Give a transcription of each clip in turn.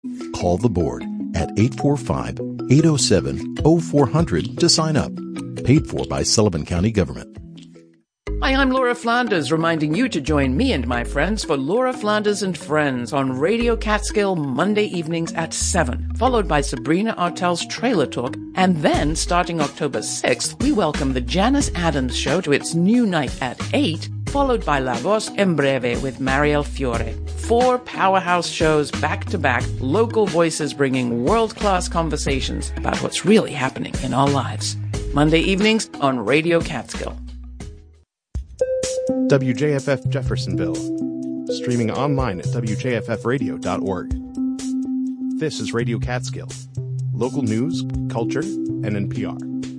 Call the board at 845-807-0400 to sign up. Paid for by Sullivan County Government. Hi, I'm Laura Flanders, reminding you to join me and my friends for Laura Flanders and Friends on Radio Catskill Monday evenings at 7, followed by Sabrina Artel's Trailer Talk, and then, starting October 6th, we welcome the Janice Adams Show to its new night at 8, followed by La Voz en Breve with Mariel Fiore. 4 powerhouse shows back-to-back, local voices bringing world-class conversations about what's really happening in our lives. Monday evenings on Radio Catskill. WJFF Jeffersonville, streaming online at wjffradio.org. This is Radio Catskill, local news, culture, and NPR.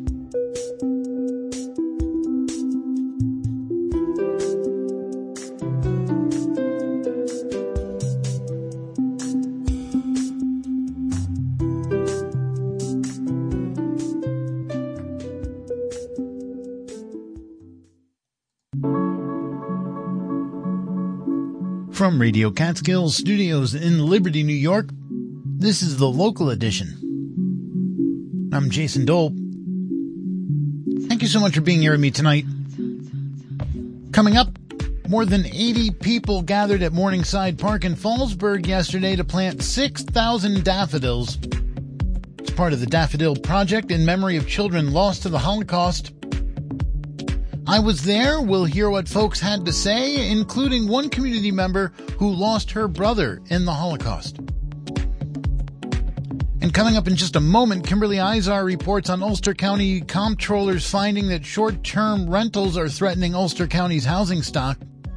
From Radio Catskill Studios in Liberty, New York, this is the local edition. I'm Jason Dole. Thank you so much for being here with me tonight. Coming up, more than 80 people gathered at Morningside Park in Fallsburg yesterday to plant 6,000 daffodils. It's part of the Daffodil Project in memory of children lost to the Holocaust. I was there. We'll hear what folks had to say, including one community member who lost her brother in the Holocaust. And coming up in just a moment, Kimberly Izar reports on Ulster County comptrollers finding that short-term rentals are threatening Ulster County's housing stock.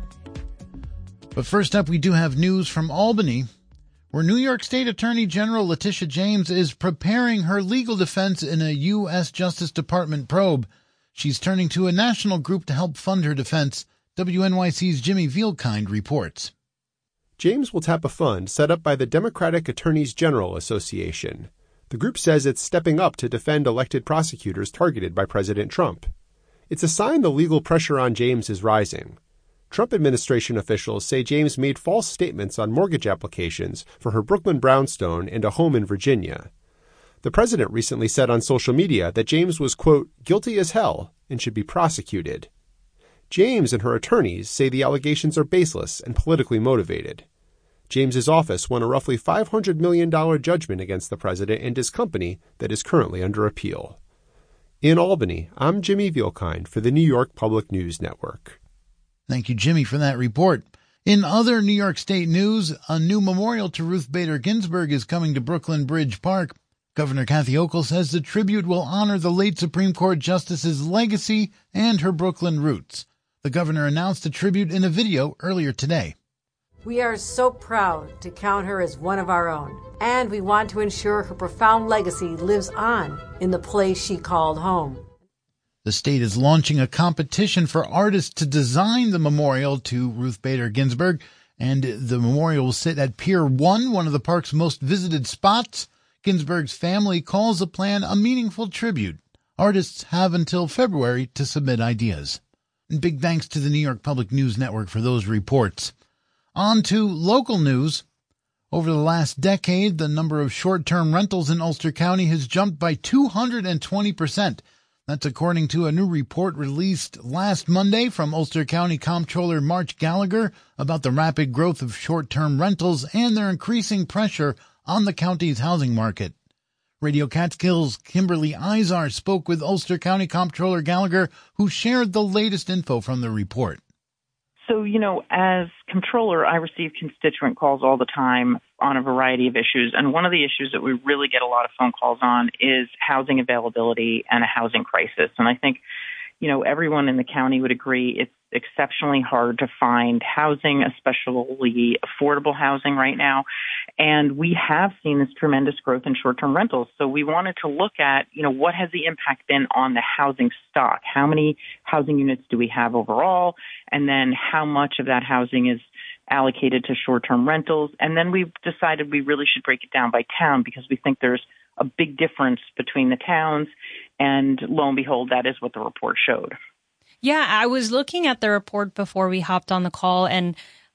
But first up, we do have news from Albany, where New York State Attorney General Letitia James is preparing her legal defense in a U.S. Justice Department probe. She's turning to a national group to help fund her defense. WNYC's Jimmy Vielkind reports. James will tap a fund set up by the Democratic Attorneys General Association. The group says it's stepping up to defend elected prosecutors targeted by President Trump. It's a sign the legal pressure on James is rising. Trump administration officials say James made false statements on mortgage applications for her Brooklyn brownstone and a home in Virginia. The president recently said on social media that James was, quote, guilty as hell and should be prosecuted. James and her attorneys say the allegations are baseless and politically motivated. James's office won a roughly $500 million judgment against the president and his company that is currently under appeal. In Albany, I'm Jimmy Vielkind for the New York Public News Network. Thank you, Jimmy, for that report. In other New York State news, a new memorial to Ruth Bader Ginsburg is coming to Brooklyn Bridge Park. Governor Kathy Hochul says the tribute will honor the late Supreme Court Justice's legacy and her Brooklyn roots. The governor announced the tribute in a video earlier today. We are so proud to count her as one of our own, and we want to ensure her profound legacy lives on in the place she called home. The state is launching a competition for artists to design the memorial to Ruth Bader Ginsburg, and the memorial will sit at Pier 1, one of the park's most visited spots. Ginsburg's family calls the plan a meaningful tribute. Artists have until February to submit ideas. And big thanks to the New York Public News Network for those reports. On to local news. Over the last decade, the number of short-term rentals in Ulster County has jumped by 220%. That's according to a new report released last Monday from Ulster County Comptroller March Gallagher about the rapid growth of short-term rentals and their increasing pressure on the county's housing market. Radio Catskill's Kimberly Izar spoke with Ulster County Comptroller Gallagher, who shared the latest info from the report. So, as comptroller, I receive constituent calls all the time on a variety of issues. And one of the issues that we really get a lot of phone calls on is housing availability and a housing crisis. And I think, everyone in the county would agree it's exceptionally hard to find housing, especially affordable housing right now. And we have seen this tremendous growth in short-term rentals. So we wanted to look at, what has the impact been on the housing stock? How many housing units do we have overall? And then how much of that housing is allocated to short-term rentals? And then we decided we really should break it down by town because we think there's a big difference between the towns. And lo and behold, that is what the report showed. Yeah, I was looking at the report before we hopped on the call, and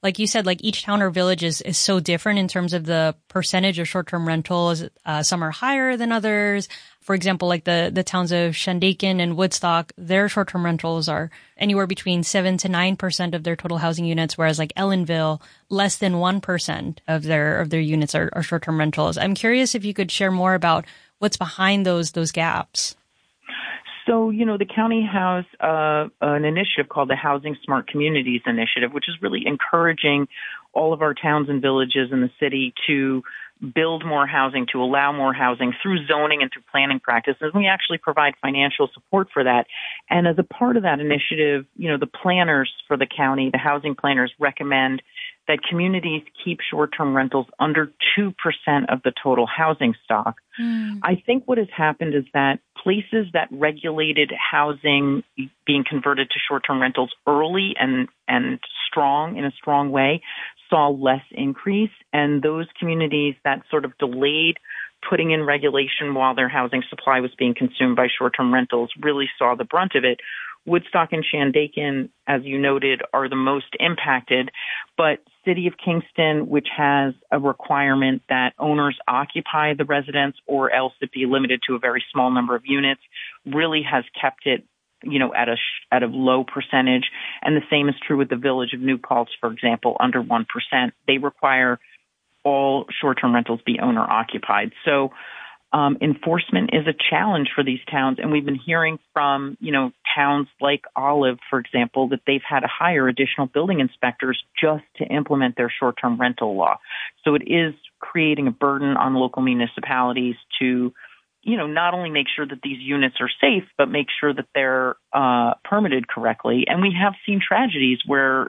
like you said, like each town or village is so different in terms of the percentage of short-term rentals. Some are higher than others. For example, like the towns of Shandaken and Woodstock, their short-term rentals are anywhere between 7 to 9% of their total housing units, whereas like Ellenville, less than 1% of their units are short-term rentals. I'm curious if you could share more about what's behind those gaps. So, the county has an initiative called the Housing Smart Communities Initiative, which is really encouraging all of our towns and villages in the city to build more housing, to allow more housing through zoning and through planning practices. We actually provide financial support for that. And as a part of that initiative, the planners for the county, the housing planners, recommend that communities keep short-term rentals under 2% of the total housing stock. I think what has happened is that places that regulated housing being converted to short-term rentals early and strong, in a strong way, saw less increase. And those communities that sort of delayed putting in regulation while their housing supply was being consumed by short-term rentals really saw the brunt of it. Woodstock and Shandaken, as you noted, are the most impacted, but City of Kingston, which has a requirement that owners occupy the residence or else it be limited to a very small number of units, really has kept it, at a low percentage. And the same is true with the village of New Paltz, for example, under 1%. They require all short-term rentals be owner occupied. So enforcement is a challenge for these towns, and we've been hearing from, towns like Olive, for example, that they've had to hire additional building inspectors just to implement their short-term rental law. So it is creating a burden on local municipalities to, not only make sure that these units are safe, but make sure that they're permitted correctly. And we have seen tragedies where,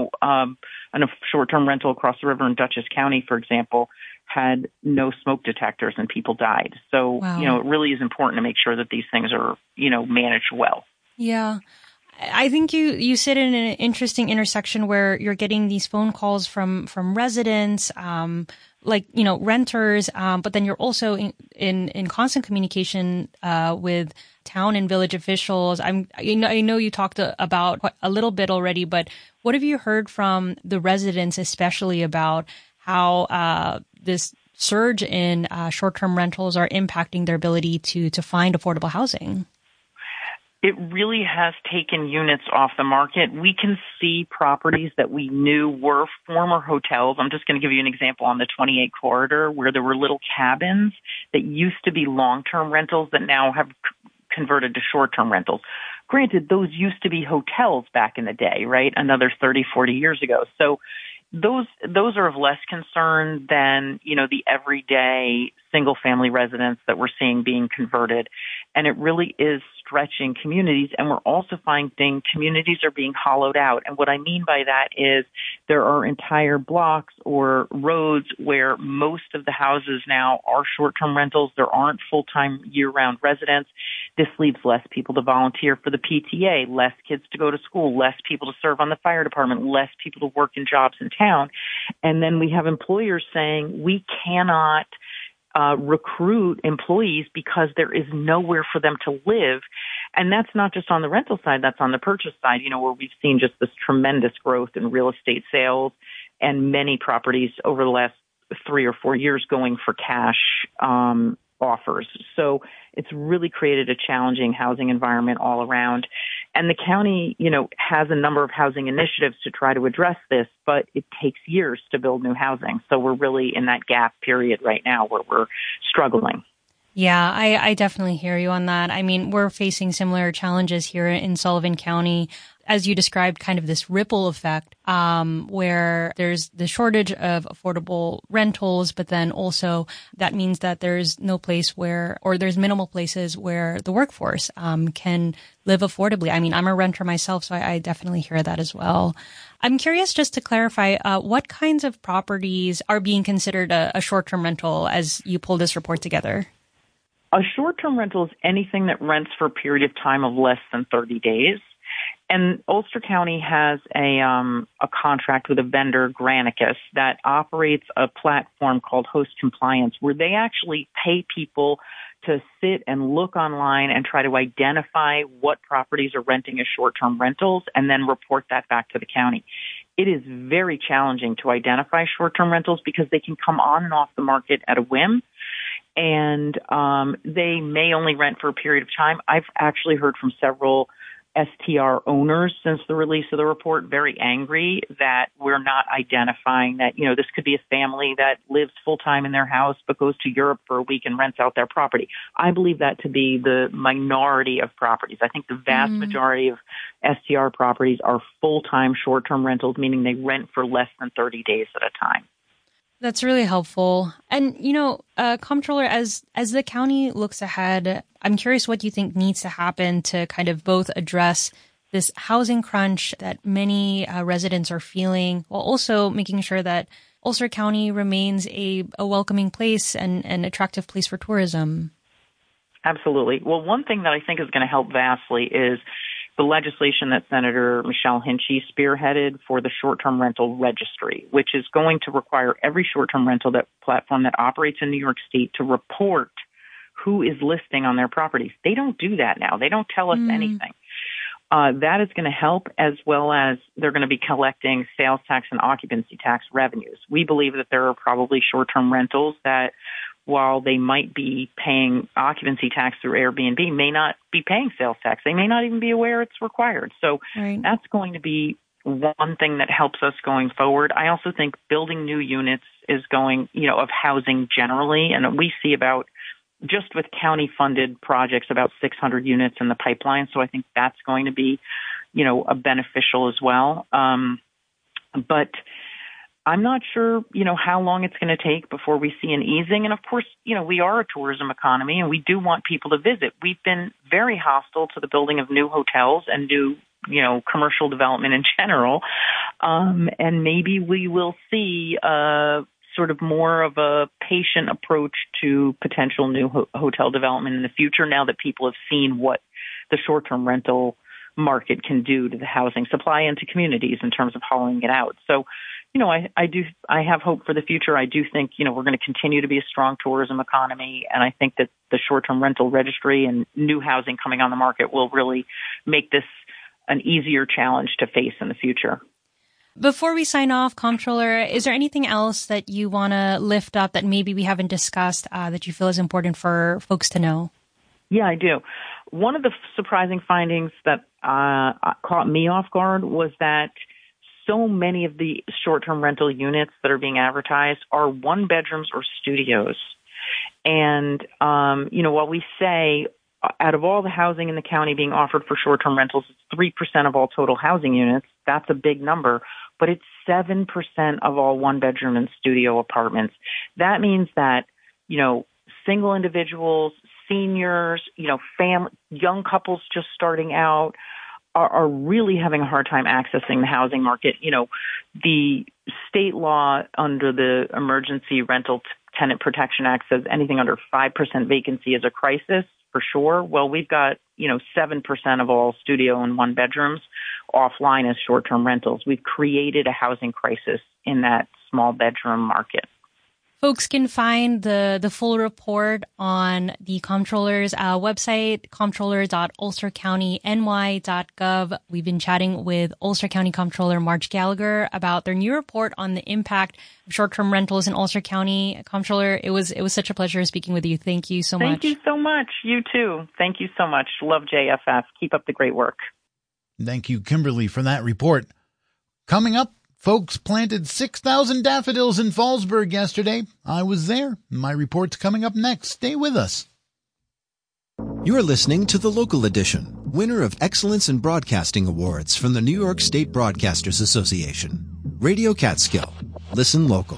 a short-term rental across the river in Dutchess County, for example, had no smoke detectors and people died. So, wow. It really is important to make sure that these things are, managed well. Yeah. I think you sit in an interesting intersection where you're getting these phone calls from residents, renters, but then you're also in constant communication with town and village officials. I know you talked about a little bit already, but what have you heard from the residents, especially about how this surge in short-term rentals are impacting their ability to find affordable housing? It really has taken units off the market. We can see properties that we knew were former hotels. I'm just going to give you an example on the 28 corridor where there were little cabins that used to be long-term rentals that now have converted to short-term rentals. Granted, those used to be hotels back in the day, right? Another 30, 40 years ago. So those are of less concern than, the everyday single-family residents that we're seeing being converted. And it really is stretching communities. And we're also finding communities are being hollowed out. And what I mean by that is there are entire blocks or roads where most of the houses now are short-term rentals. There aren't full-time year-round residents. This leaves less people to volunteer for the PTA, less kids to go to school, less people to serve on the fire department, less people to work in jobs in town. And then we have employers saying we cannot recruit employees because there is nowhere for them to live. And that's not just on the rental side, that's on the purchase side, where we've seen just this tremendous growth in real estate sales and many properties over the last 3 or 4 years going for cash offers. So it's really created a challenging housing environment all around. And the county, has a number of housing initiatives to try to address this, but it takes years to build new housing. So we're really in that gap period right now where we're struggling. Yeah, I definitely hear you on that. I mean, we're facing similar challenges here in Sullivan County. As you described, kind of this ripple effect, where there's the shortage of affordable rentals, but then also that means that there's no place there's minimal places where the workforce can live affordably. I mean, I'm a renter myself, so I definitely hear that as well. I'm curious, just to clarify, what kinds of properties are being considered a short-term rental as you pull this report together? A short-term rental is anything that rents for a period of time of less than 30 days. And Ulster County has a contract with a vendor, Granicus, that operates a platform called Host Compliance, where they actually pay people to sit and look online and try to identify what properties are renting as short-term rentals and then report that back to the county. it is very challenging to identify short-term rentals because they can come on and off the market at a whim. And they may only rent for a period of time. I've actually heard from several STR owners since the release of the report, very angry that we're not identifying that, this could be a family that lives full-time in their house but goes to Europe for a week and rents out their property. I believe that to be the minority of properties. I think the vast majority of STR properties are full-time short-term rentals, meaning they rent for less than 30 days at a time. That's really helpful. And, Comptroller, as the county looks ahead, I'm curious what you think needs to happen to kind of both address this housing crunch that many residents are feeling, while also making sure that Ulster County remains a welcoming place and an attractive place for tourism. Absolutely. Well, one thing that I think is going to help vastly is the legislation that Senator Michelle Hinchey spearheaded for the short-term rental registry, which is going to require every short-term rental platform that operates in New York State to report who is listing on their properties. They don't do that now. They don't tell us anything. That is going to help, as well as they're going to be collecting sales tax and occupancy tax revenues. We believe that there are probably short-term rentals that, while they might be paying occupancy tax through Airbnb, may not be paying sales tax. They may not even be aware it's required. So That's going to be one thing that helps us going forward. I also think building new units is going, of housing generally, and we see about, just with county-funded projects, about 600 units in the pipeline. So I think that's going to be, a beneficial as well. But I'm not sure, how long it's going to take before we see an easing. And of course, we are a tourism economy and we do want people to visit. We've been very hostile to the building of new hotels and new, commercial development in general. And maybe we will see sort of more of a patient approach to potential new hotel development in the future, now that people have seen what the short-term rental market can do to the housing supply and to communities in terms of hollowing it out. So, I have hope for the future. I do think, we're going to continue to be a strong tourism economy. And I think that the short-term rental registry and new housing coming on the market will really make this an easier challenge to face in the future. Before we sign off, Comptroller, is there anything else that you want to lift up that maybe we haven't discussed that you feel is important for folks to know? Yeah, I do. One of the surprising findings that caught me off guard was that so many of the short-term rental units that are being advertised are one-bedrooms or studios. And, while we say out of all the housing in the county being offered for short-term rentals, it's 3% of all total housing units. That's a big number, but it's 7% of all one-bedroom and studio apartments. That means that, single individuals, seniors, young couples just starting out are really having a hard time accessing the housing market. The state law under the Emergency Rental Tenant Protection Act says anything under 5% vacancy is a crisis, for sure. Well, we've got, 7% of all studio and one bedrooms offline as short-term rentals. We've created a housing crisis in that small bedroom market. Folks can find the full report on the Comptroller's website, comptroller.ulstercountynY.gov. We've been chatting with Ulster County Comptroller Marge Gallagher about their new report on the impact of short-term rentals in Ulster County. Comptroller, it was such a pleasure speaking with you. Thank you so much. Thank you so much. You too. Thank you so much. Love JFF. Keep up the great work. Thank you, Kimberly, for that report. Coming up, folks planted 6,000 daffodils in Fallsburg yesterday. I was there. My report's coming up next. Stay with us. You're listening to The Local Edition, winner of Excellence in Broadcasting Awards from the New York State Broadcasters Association. Radio Catskill. Listen local.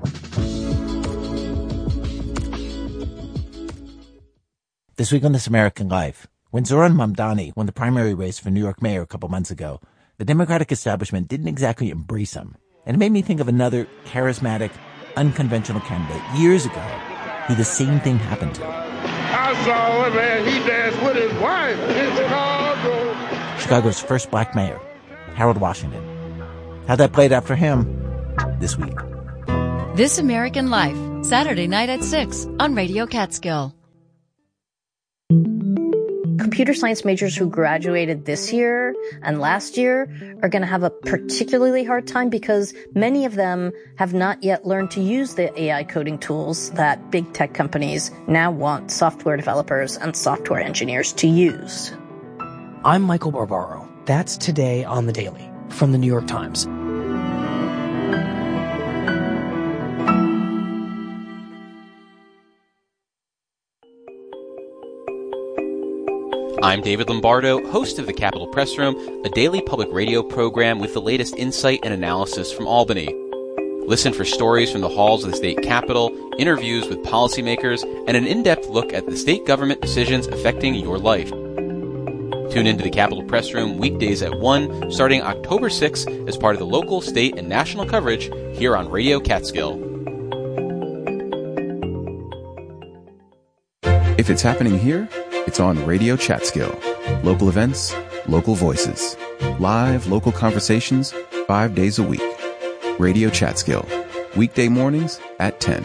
This week on This American Life, when Zoran Mamdani won the primary race for New York mayor a couple months ago, the Democratic establishment didn't exactly embrace him. And it made me think of another charismatic, unconventional candidate years ago who the same thing happened to. I saw a man, he danced with his wife in Chicago. Chicago's first black mayor, Harold Washington. How that played out for him this week. This American Life, Saturday night at 6 on Radio Catskill. computer science majors who graduated this year and last year are going to have a particularly hard time because many of them have not yet learned to use the AI coding tools that big tech companies now want software developers and software engineers to use. I'm Michael Barbaro. That's Today on the Daily from the New York Times. I'm David Lombardo, host of the Capitol Press Room, a daily public radio program with the latest insight and analysis from Albany. Listen for stories from the halls of the state capitol, interviews with policymakers, and an in-depth look at the state government decisions affecting your life. Tune into the Capitol Press Room weekdays at 1, starting October 6th as part of the local, state, and national coverage here on Radio Catskill. If it's happening here, it's on Radio Catskill. Local events, local voices. Live local conversations, 5 days a week. Radio Catskill. Weekday mornings at 10.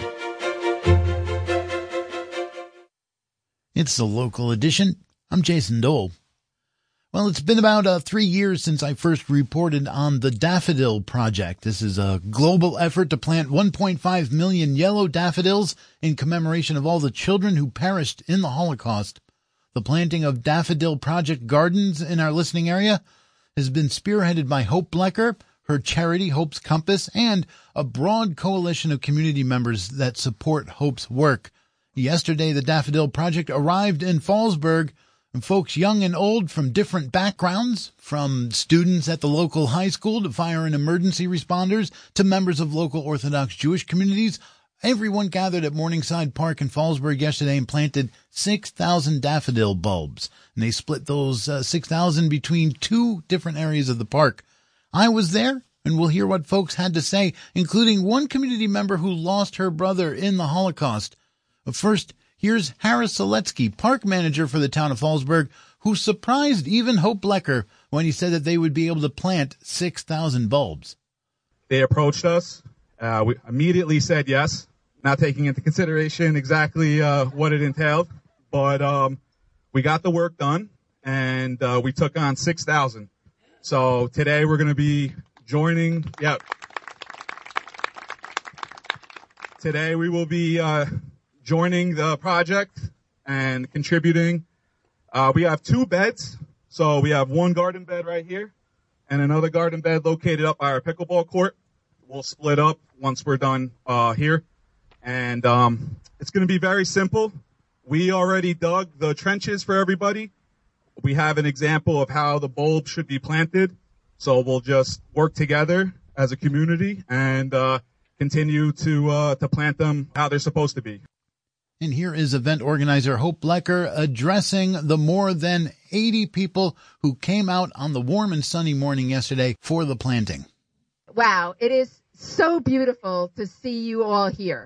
It's the local edition. I'm Jason Dole. Well, it's been about 3 years since I first reported on the Daffodil Project. This is a global effort to plant 1.5 million yellow daffodils in commemoration of all the children who perished in the Holocaust. The planting of Daffodil Project gardens in our listening area has been spearheaded by Hope Blecker, her charity Hope's Compass, and a broad coalition of community members that support Hope's work. Yesterday, the Daffodil Project arrived in Fallsburg, and folks young and old from different backgrounds, from students at the local high school to fire and emergency responders to members of local Orthodox Jewish communities, everyone gathered at Morningside Park in Fallsburg yesterday and planted 6,000 daffodil bulbs. And they split those 6,000 between two different areas of the park. I was there, and we'll hear what folks had to say, including one community member who lost her brother in the Holocaust. First, here's Harris Seletsky, park manager for the town of Fallsburg, who surprised even Hope Blecker when he said that they would be able to plant 6,000 bulbs. They approached us. We immediately said yes, not taking into consideration exactly what it entailed. But we got the work done, and we took on 6,000. So today we're going to be joining. Yeah. Today we will be joining the project and contributing. We have 2 beds. So we have one garden bed right here and another garden bed located up by our pickleball court. We'll split up once we're done here. And it's going to be very simple. We already dug the trenches for everybody. We have an example of how the bulb should be planted. So we'll just work together as a community and continue to plant them how they're supposed to be. And here is event organizer Hope Blecker addressing the more than 80 people who came out on the warm and sunny morning yesterday for the planting. Wow, it is so beautiful to see you all here.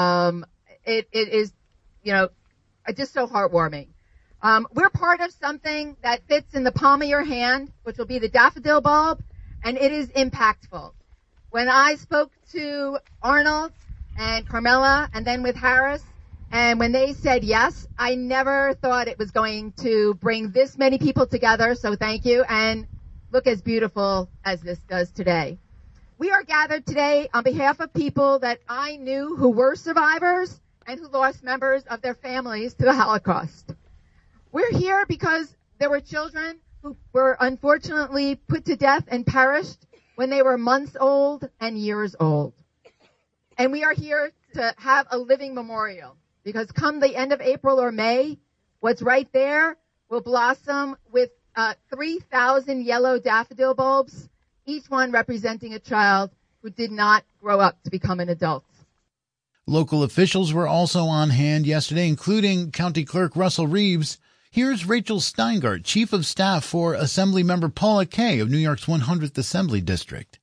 It is, just so heartwarming. We're part of something that fits in the palm of your hand, which will be the daffodil bulb, and it is impactful. When I spoke to Arnold and Carmela and then with Harris, and when they said yes, I never thought it was going to bring this many people together, so thank you, and look as beautiful as this does today. We are gathered today on behalf of people that I knew who were survivors and who lost members of their families to the Holocaust. We're here because there were children who were unfortunately put to death and perished when they were months old and years old. And we are here to have a living memorial because come the end of April or May, what's right there will blossom with 3,000 yellow daffodil bulbs, each one representing a child who did not grow up to become an adult. Local officials were also on hand yesterday, including County Clerk Russell Reeves. Here's Rachel Steingart, Chief of Staff for Assemblymember Paula Kay of New York's 100th Assembly District.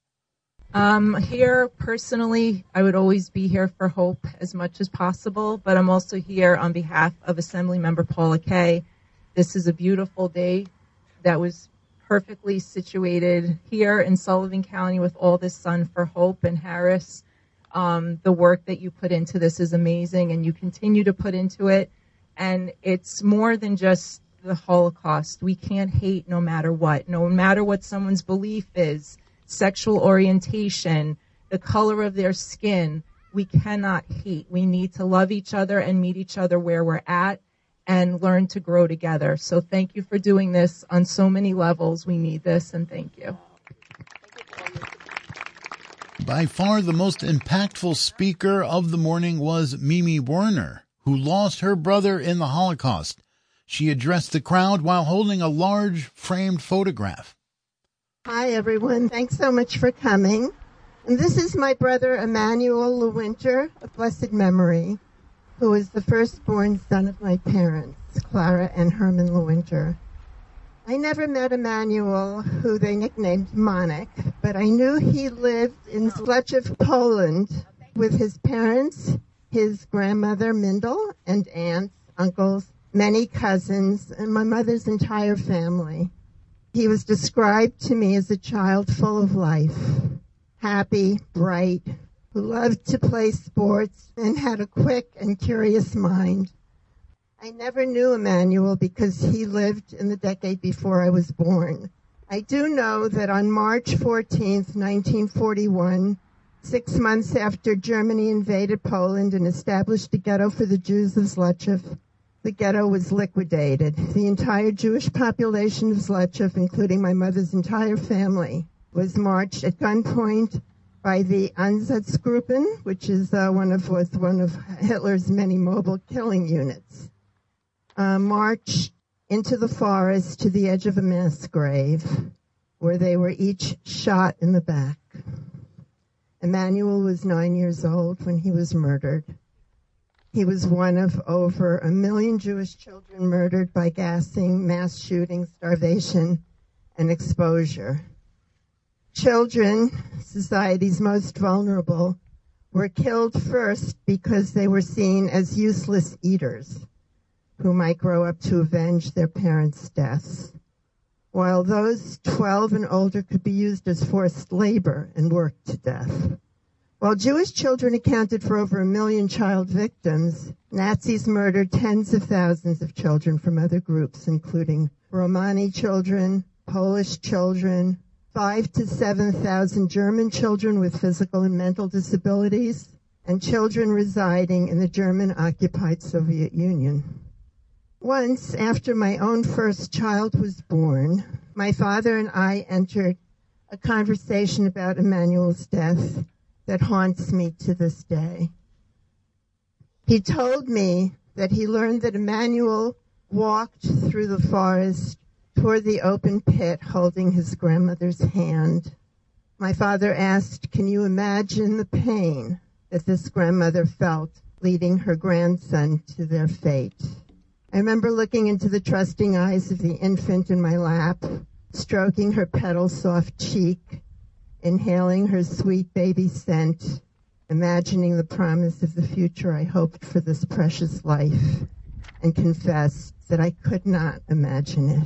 Here, personally, I would always be here for Hope as much as possible, but I'm also here on behalf of Assemblymember Paula Kay. This is a beautiful day that was perfectly situated here in Sullivan County with all this sun for Hope and Harris. The work that you put into this is amazing, and you continue to put into it. And it's more than just the Holocaust. We can't hate no matter what someone's belief is, sexual orientation, the color of their skin. We cannot hate. We need to love each other and meet each other where we're at and learn to grow together. So thank you for doing this on so many levels. We need this, and thank you. By far the most impactful speaker of the morning was Mimi Werner, who lost her brother in the Holocaust. She addressed the crowd while holding a large framed photograph. Hi, everyone. Thanks so much for coming. And this is my brother, Emmanuel Lewinter, of blessed memory, who was the firstborn son of my parents, Clara and Herman Lewinter. I never met Emmanuel, who they nicknamed Monik, but I knew he lived in Zleczew, Poland, with his parents, his grandmother, Mindel, and aunts, uncles, many cousins, and my mother's entire family. He was described to me as a child full of life, happy, bright, who loved to play sports and had a quick and curious mind. I never knew Emmanuel because he lived in the decade before I was born. I do know that on March 14th, 1941, 6 months after Germany invaded Poland and established a ghetto for the Jews of Zleczew, the ghetto was liquidated. The entire Jewish population of Zleczew, including my mother's entire family, was marched at gunpoint by the Einsatzgruppen, which is one of Hitler's many mobile killing units. Marched into the forest to the edge of a mass grave, where they were each shot in the back. Emmanuel was 9 years old when he was murdered. He was one of over 1 million Jewish children murdered by gassing, mass shooting, starvation, and exposure. Children, society's most vulnerable, were killed first because they were seen as useless eaters who might grow up to avenge their parents' deaths, while those 12 and older could be used as forced labor and worked to death. While Jewish children accounted for over 1 million child victims, Nazis murdered tens of thousands of children from other groups, including Romani children, Polish children, 5,000 to 7,000 German children with physical and mental disabilities, and children residing in the German-occupied Soviet Union. Once, after my own first child was born, my father and I entered a conversation about Emmanuel's death that haunts me to this day. He told me that he learned that Emmanuel walked through the forest toward the open pit holding his grandmother's hand. My father asked, "Can you imagine the pain that this grandmother felt leading her grandson to their fate?" I remember looking into the trusting eyes of the infant in my lap, stroking her petal-soft cheek, inhaling her sweet baby scent, imagining the promise of the future I hoped for this precious life, and confessed that I could not imagine it.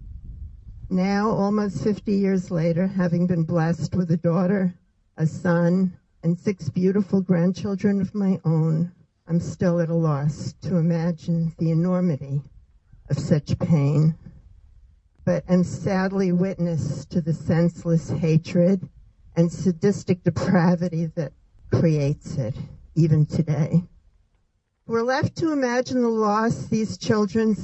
Now, almost 50 years later, having been blessed with a daughter, a son, and 6 beautiful grandchildren of my own, I'm still at a loss to imagine the enormity of such pain, but am sadly witness to the senseless hatred and sadistic depravity that creates it, even today. We're left to imagine the loss these children's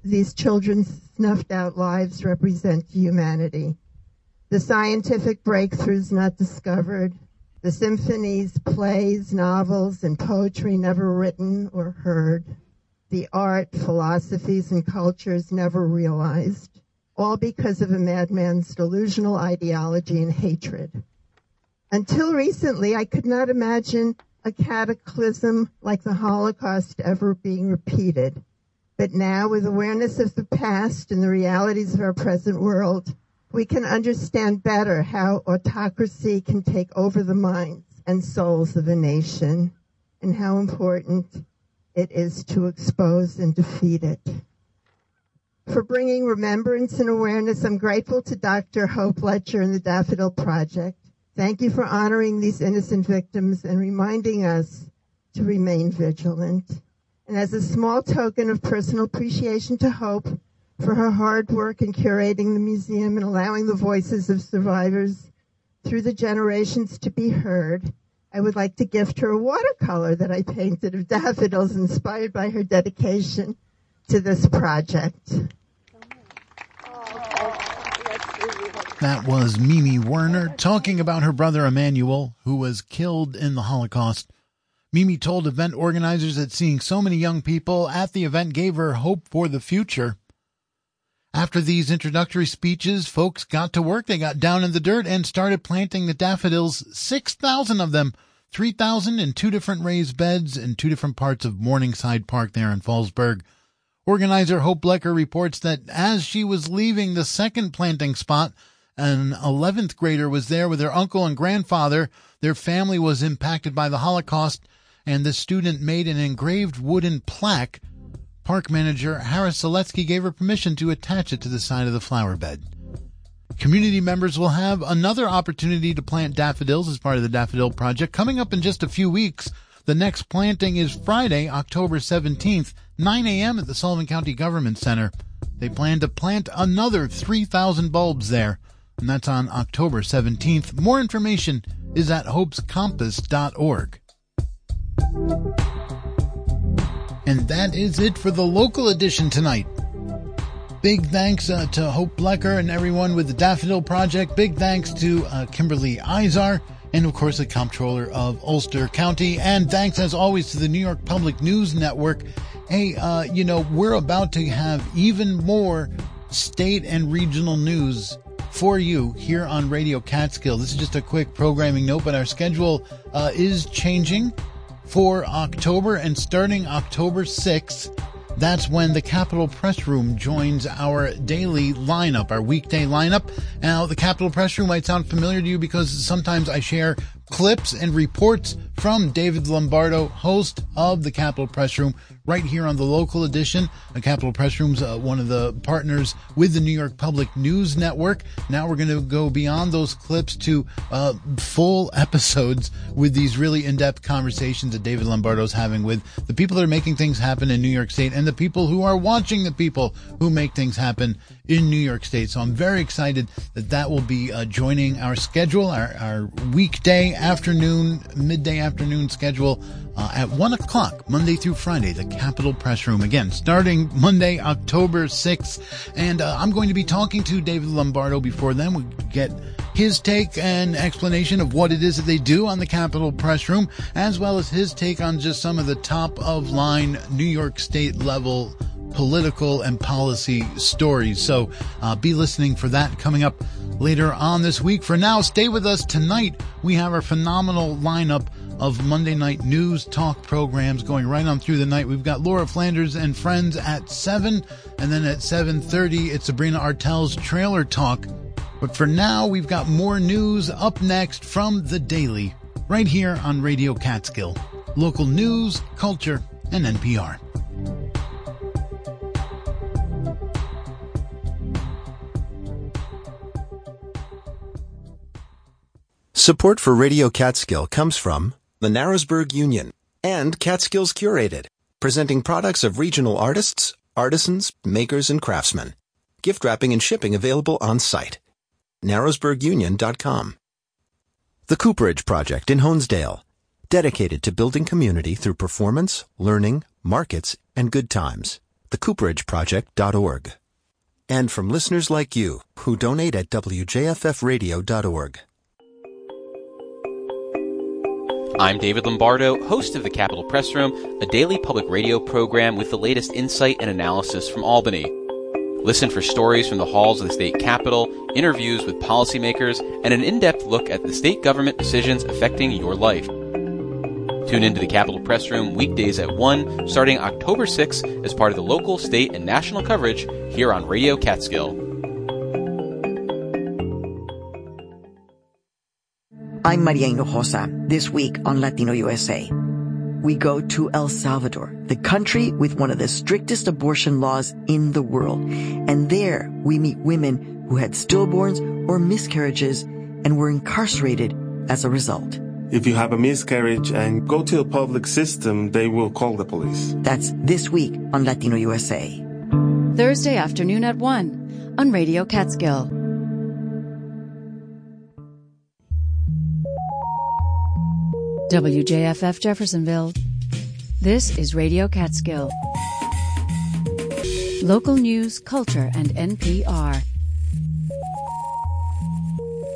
snuffed out lives represent to humanity. The scientific breakthroughs not discovered, the symphonies, plays, novels, and poetry never written or heard, the art, philosophies, and cultures never realized, all because of a madman's delusional ideology and hatred. Until recently, I could not imagine a cataclysm like the Holocaust ever being repeated. But now, with awareness of the past and the realities of our present world, we can understand better how autocracy can take over the minds and souls of a nation, and how important it is to expose and defeat it. For bringing remembrance and awareness, I'm grateful to Dr. Hope Letcher and the Daffodil Project. Thank you for honoring these innocent victims and reminding us to remain vigilant. And as a small token of personal appreciation to Hope for her hard work in curating the museum and allowing the voices of survivors through the generations to be heard, I would like to gift her a watercolor that I painted of daffodils inspired by her dedication to this project. That was Mimi Werner talking about her brother Emmanuel, who was killed in the Holocaust. Mimi told event organizers that seeing so many young people at the event gave her hope for the future. After these introductory speeches, folks got to work. They got down in the dirt and started planting the daffodils, 6,000 of them, 3,000 in 2 different raised beds in 2 different parts of Morningside Park there in Fallsburg. Organizer Hope Blecker reports that as she was leaving the second planting spot, an 11th grader was there with her uncle and grandfather. Their family was impacted by the Holocaust, and the student made an engraved wooden plaque. Park manager Harris Seletsky gave her permission to attach it to the side of the flower bed. Community members will have another opportunity to plant daffodils as part of the Daffodil Project coming up in just a few weeks. The next planting is Friday, October 17th, 9 a.m. at the Sullivan County Government Center. They plan to plant another 3,000 bulbs there, and that's on October 17th. More information is at hopescompass.org. And that is it for the local edition tonight. Big thanks to Hope Blecker and everyone with the Daffodil Project. Big thanks to Kimberly Izar and, of course, the Comptroller of Ulster County. And thanks, as always, to the New York Public News Network. Hey, we're about to have even more state and regional news for you here on Radio Catskill. This is just a quick programming note, but our schedule is changing for October, and starting October 6th, that's when the Capitol Press Room joins our daily lineup, our weekday lineup. Now, the Capitol Press Room might sound familiar to you because sometimes I share clips and reports from David Lombardo, host of the Capitol Press Room, right here on the local edition. The Capitol Press Room's one of the partners with the New York Public News Network. Now we're going to go beyond those clips to full episodes with these really in-depth conversations that David Lombardo's having with the people that are making things happen in New York State and the people who are watching the people who make things happen in New York State. So I'm very excited that will be joining our schedule, our weekday afternoon, midday afternoon schedule at 1 o'clock, Monday through Friday, the Capitol Press Room. Again, starting Monday, October 6th. And I'm going to be talking to David Lombardo before then. We get his take and explanation of what it is that they do on the Capitol Press Room, as well as his take on just some of the top-of-line New York State level political and policy stories. So be listening for that coming up later on this week. For now, stay with us. Tonight, we have our phenomenal lineup of Monday night news talk programs going right on through the night. We've got Laura Flanders and Friends at 7, and then at 7:30, it's Sabrina Artel's Trailer Talk. But for now, we've got more news up next from The Daily, right here on Radio Catskill. Local news, culture, and NPR. Support for Radio Catskill comes from the Narrowsburg Union and Catskills Curated, presenting products of regional artists, artisans, makers, and craftsmen. Gift wrapping and shipping available on site. narrowsburgunion.com. The Cooperage Project in Honesdale, dedicated to building community through performance, learning, markets, and good times. thecooperage.org. And from listeners like you who donate at wjffradio.org. I'm David Lombardo, host of the Capitol Press Room, a daily public radio program with the latest insight and analysis from Albany. Listen for stories from the halls of the state capitol, interviews with policymakers, and an in-depth look at the state government decisions affecting your life. Tune into the Capitol Press Room weekdays at 1, starting October 6th as part of the local, state, and national coverage here on Radio Catskill. I'm Maria Hinojosa. This week on Latino USA, we go to El Salvador, the country with one of the strictest abortion laws in the world. And there we meet women who had stillborns or miscarriages and were incarcerated as a result. If you have a miscarriage and go to a public system, they will call the police. That's this week on Latino USA. Thursday afternoon at 1 on Radio Catskill. WJFF Jeffersonville. This is Radio Catskill. Local news, culture, and NPR.